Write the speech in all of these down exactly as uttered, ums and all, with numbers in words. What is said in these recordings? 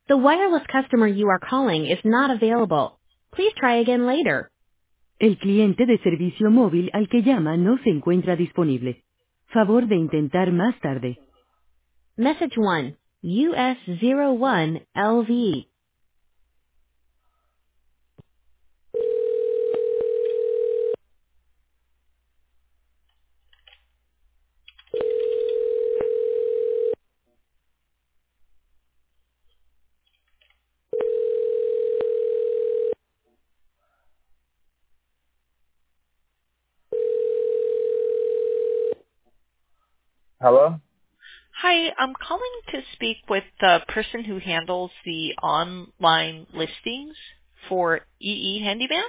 The wireless customer you are calling is not available. Please try again later. El cliente de servicio móvil al que llama no se encuentra disponible. Favor de intentar más tarde. Message one, U S zero one L V. Hello? Hi, I'm calling to speak with the person who handles the online listings for E E Handyman.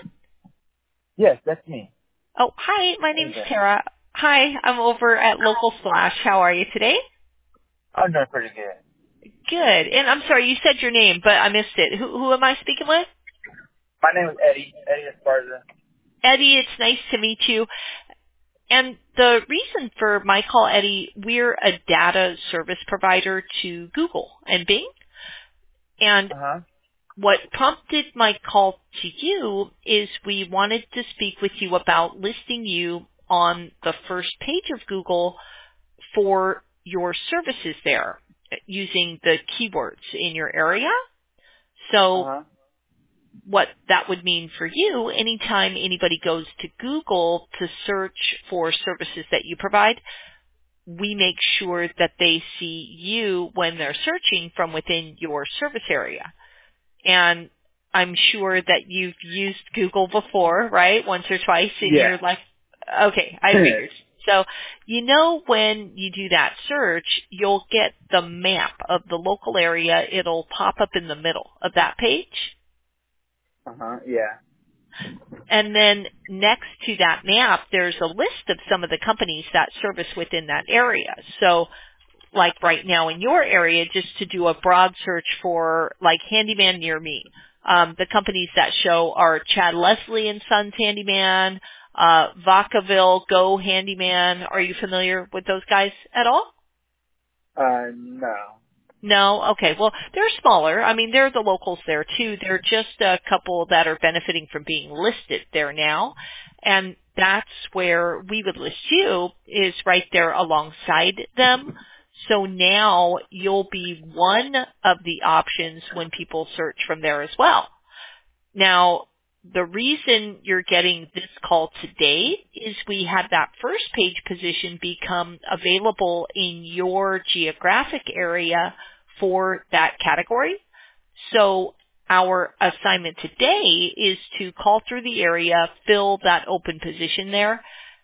Yes, that's me. Oh, hi, my Hey name's there. Tara. Hi, I'm over at Local Slash. How are you today? I'm doing pretty good. Good. And I'm sorry, you said your name, but I missed it. Who, who am I speaking with? My name is Eddie. Eddie Esparza. Eddie, it's nice to meet you. And the reason for my call, Eddie, we're a data service provider to Google and Bing. And Uh-huh. what prompted my call to you is we wanted to speak with you about listing you on the first page of Google for your services there using the keywords in your area. So Uh-huh. what that would mean for you, anytime anybody goes to Google to search for services that you provide, we make sure that they see you when they're searching from within your service area. And I'm sure that you've used Google before, right? Once or twice in Yeah. your life. Okay, I figured. So, you know, when you do that search, you'll get the map of the local area. It'll pop up in the middle of that page. uh-huh. Yeah. And then next to that map, there's a list of some of the companies that service within that area. So like right now in your area, just to do a broad search for like handyman near me. Um, the companies that show are Chad Leslie and Sons Handyman, uh, Vacaville Go Handyman. Are you familiar with those guys at all? Uh, no. No? Okay. Well, they're smaller. I mean, they're the locals there too. They're just a couple that are benefiting from being listed there now. And that's where we would list you is right there alongside them. So now you'll be one of the options when people search from there as well. Now, the reason you're getting this call today is we had that first page position become available in your geographic area for that category. So our assignment today is to call through the area, fill that open position there.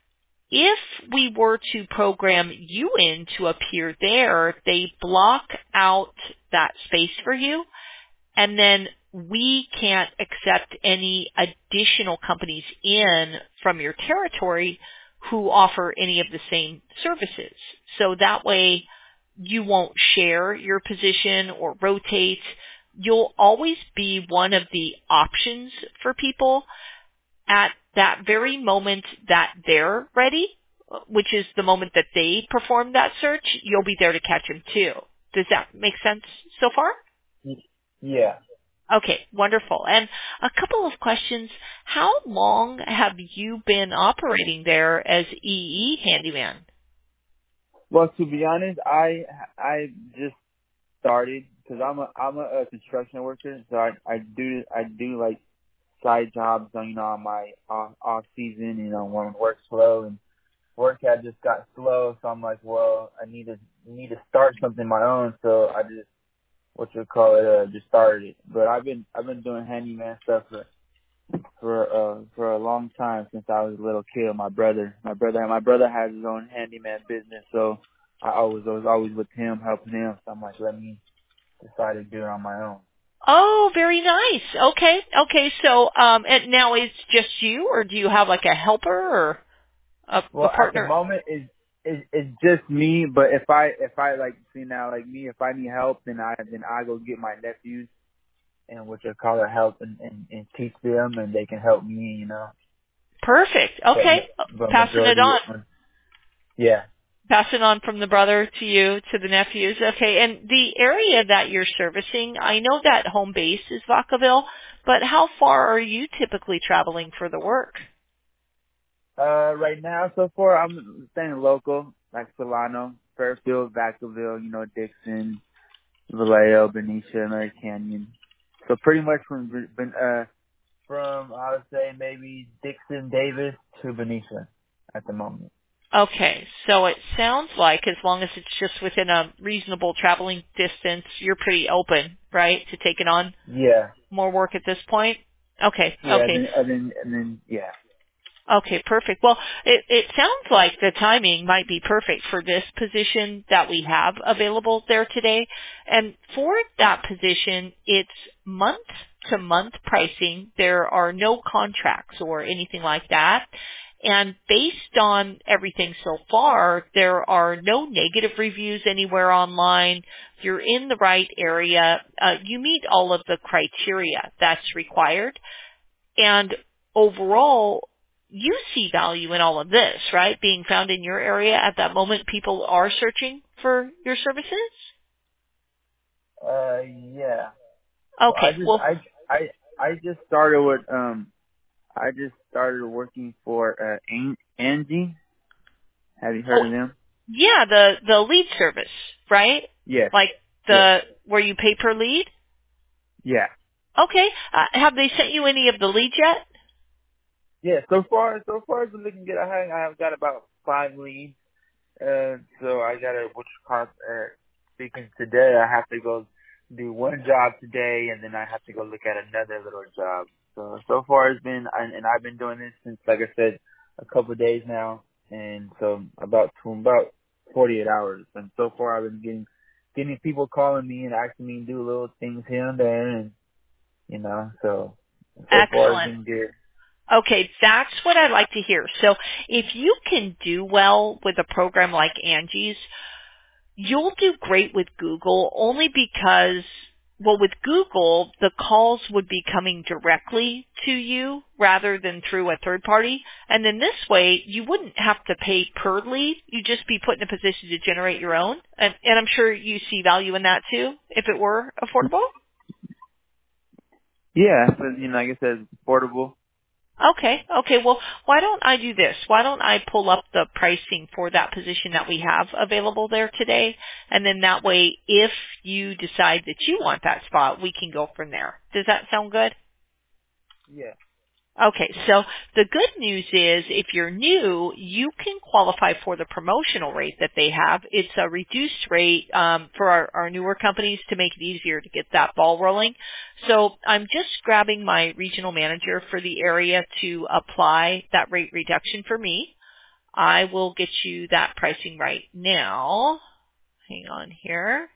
If we were to program you in to appear there, they block out that space for you, and then we can't accept any additional companies in from your territory who offer any of the same services. So that way you won't share your position or rotate. You'll always be one of the options for people at that very moment that they're ready, which is the moment that they perform that search. You'll be there to catch them too. Does that make sense so far? Y- Yeah. Okay, wonderful. And a couple of questions. How long have you been operating there as E E Handyman? Well, to be honest, I I just started because I'm a I'm a, a construction worker, so I I do I do like side jobs on you know on my off, off season, you know when work's slow and work had just got slow, so I'm like, well, I need to need to start something of my own, so I just what you call it, uh, just started it. But I've been I've been doing handyman stuff for for uh for a long time since I was a little kid. My brother, my brother, my brother has his own handyman business, so I always I was always with him, helping him. So I'm like, let me decide to do it on my own. Oh, very nice. Okay, okay. So, um, and now it's just you, or do you have like a helper or a, a Well, at the partner? moment, it's it's it's just me. But if I if I like see now like me, if I need help, then I then I go get my nephews and what you call it help and, and and teach them, and they can help me, you know. Perfect. But Okay, but passing it majority, on. yeah. Pass it on from the brother to you, to the nephews. Okay, and the area that you're servicing, I know that home base is Vacaville, but how far are you typically traveling for the work? Uh, right now, so far, I'm staying local, like Solano, Fairfield, Vacaville, you know, Dixon, Vallejo, Benicia, Mary Canyon. So pretty much from, uh, from, I would say maybe Dixon, Davis to Benicia at the moment. Okay, so it sounds like as long as it's just within a reasonable traveling distance, you're pretty open, right, to taking on Yeah. more work at this point? Okay, Yeah, and okay. then, and then, and then yeah. Okay, perfect. Well, it, it sounds like the timing might be perfect for this position that we have available there today. And for that position, it's month-to-month pricing. There are no contracts or anything like that. And based on everything so far, there are no negative reviews anywhere online. You're in the right area. Uh, you meet all of the criteria that's required. And overall, you see value in all of this, right? Being found in your area at that moment, people are searching for your services? Uh, yeah. Well, I Okay, just, well, I, I, I just started with, um, I just started working for, uh, An- Angie. Have you oh, heard of them? yeah, the, the lead service, right? Yes. Like Yes. the, where you pay per lead? Yeah. Okay, uh, have they sent you any of the leads yet? Yeah. So far, so far it's looking good. I have, I have got about five leads. Uh, so I gotta, which cost, uh, speaking today, I have to go do one job today, and then I have to go look at another little job. So, so far it's been, and, and I've been doing this since, like I said, a couple of days now, and so about to about forty-eight hours. And so far I've been getting, getting people calling me and asking me to do little things here and there, and, you know, so, so far it's Excellent. been good. Okay, that's what I'd like to hear. So if you can do well with a program like Angie's, you'll do great with Google only because, well, with Google, the calls would be coming directly to you rather than through a third party. And then this way, you wouldn't have to pay per lead. You'd just be put in a position to generate your own. And, and I'm sure you see value in that too, if it were affordable. Yeah, so, you know, like I said, it's affordable. Okay, okay. Well, why don't I do this? Why don't I pull up the pricing for that position that we have available there today? And then that way, if you decide that you want that spot, we can go from there. Does that sound good? Yeah. Okay, so the good news is if you're new, you can qualify for the promotional rate that they have. It's a reduced rate um, for our, our newer companies to make it easier to get that ball rolling. So I'm just grabbing my regional manager for the area to apply that rate reduction for me. I will get you that pricing right now. Hang on here.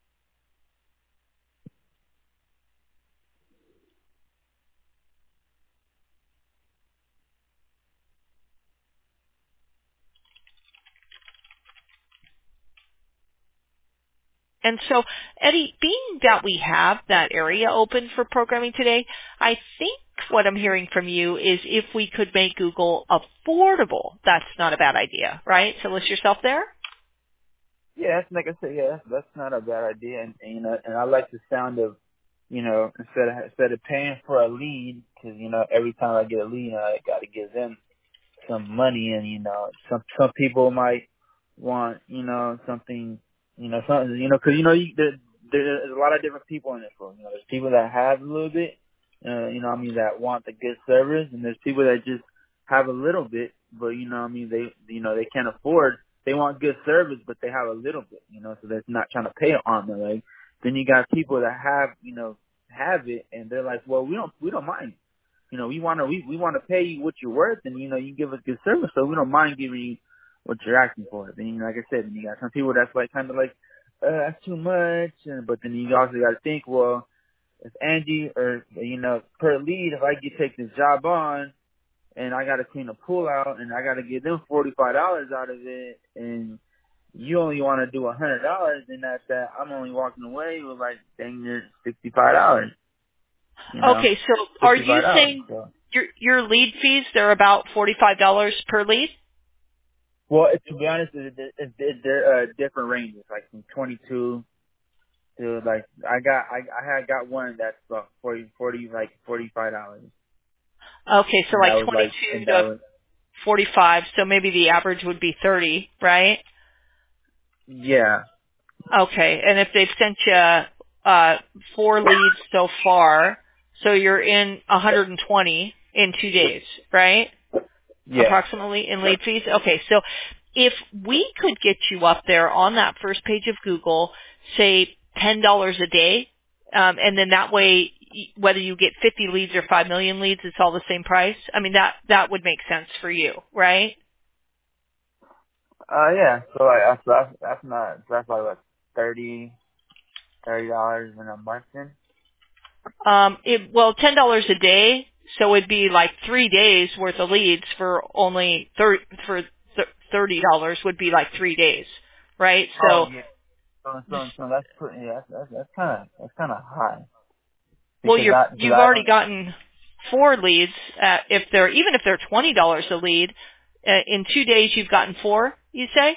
And so, Eddie, being that we have that area open for programming today, I think what I'm hearing from you is if we could make Google affordable, that's not a bad idea, right? So list yourself there? Yeah, that's like I said. Yeah, that's, that's not a bad idea, and, and you know, and I like the sound of, you know, instead of instead of paying for a lead, because you know, every time I get a lead, I got to give them some money, and you know, some some people might want, you know, something, you know, something, you know, because you know, you, there, there's a lot of different people in this world. You know, there's people that have a little bit, uh, you know, what I mean, that want the good service, and there's people that just have a little bit, but you know, what I mean, they, you know, they can't afford. They want good service, but they have a little bit, you know, so they're not trying to pay an arm and leg. Then you got people that have, you know, have it, and they're like, well, we don't, we don't mind. You know, we want to we, we want to pay you what you're worth, and you know, you give us good service, so we don't mind giving you what you're asking for. Then, you know, like I said, then you got some people that's like kind of like, uh, that's too much, and but then you also got to think, well, if Angie or you know per lead, if I get take this job on, and I got to clean a pool out, and I got to give them forty five dollars out of it, and you only want to do a hundred dollars, then that's that I'm only walking away with like dang near sixty five dollars, you know, Okay, so are sixty you five dollars. saying So. your your lead fees, they're about forty-five dollars per lead? Well, to be honest, it, it, it, it, they're uh, different ranges, like from twenty-two to like I got I I had got one that's about forty forty like forty five dollars, Okay, so and like that was like twenty-two and that to was forty-five, so maybe the average would be thirty, right? yeah Okay, and if they've sent you uh, four leads so far, so you're in one hundred twenty in two days, right? yeah. Approximately in lead fees. Okay, so if we could get you up there on that first page of Google, say ten dollars a day, um, and then that way, y- whether you get fifty leads or five million leads, it's all the same price. I mean, that that would make sense for you, right? Uh yeah, so like that's that's, that's not that's like what thirty thirty dollars in a month then. Um, it, well, ten dollars a day, so it'd be like three days worth of leads for only thir- for th- thirty dollars would be like three days, right? Oh So, yeah, so so so that's pretty yeah that's that's, that's kind of that's kind of high well, because you're I because you've I already don't gotten four leads. Uh, if they're even if they're twenty dollars a lead, uh, in two days you've gotten four. You say?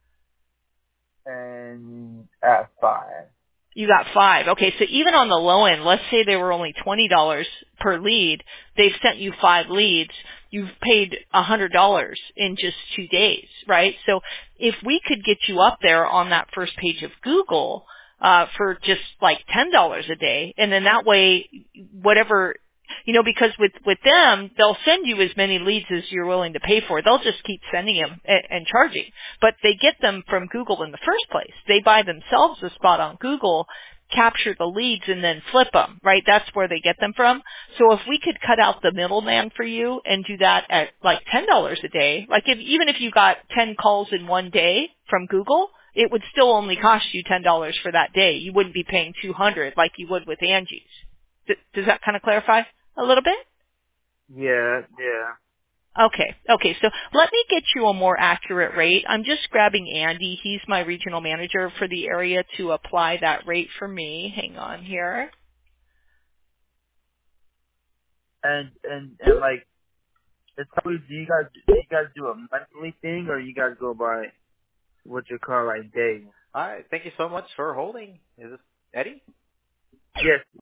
and at five. You got five. Okay, so even on the low end, let's say they were only twenty dollars per lead, they've sent you five leads. You've paid one hundred dollars in just two days, right? So if we could get you up there on that first page of Google uh, for just like ten dollars a day, and then that way, whatever you know, because with, with them, they'll send you as many leads as you're willing to pay for. They'll just keep sending them and, and charging. But they get them from Google in the first place. They buy themselves a spot on Google, capture the leads, and then flip them, right? That's where they get them from. So if we could cut out the middleman for you and do that at like ten dollars a day, like if, even if you got ten calls in one day from Google, it would still only cost you ten dollars for that day. You wouldn't be paying two hundred dollars like you would with Angie's. D- does that kind of clarify a little bit? Yeah, yeah. Okay, okay, so let me get you a more accurate rate. I'm just grabbing Andy. He's my regional manager for the area to apply that rate for me. Hang on here. And and and like, it's always do you guys do you guys do a monthly thing or you guys go by what you call like days? All right. Thank you so much for holding. Is this Eddie? Yes.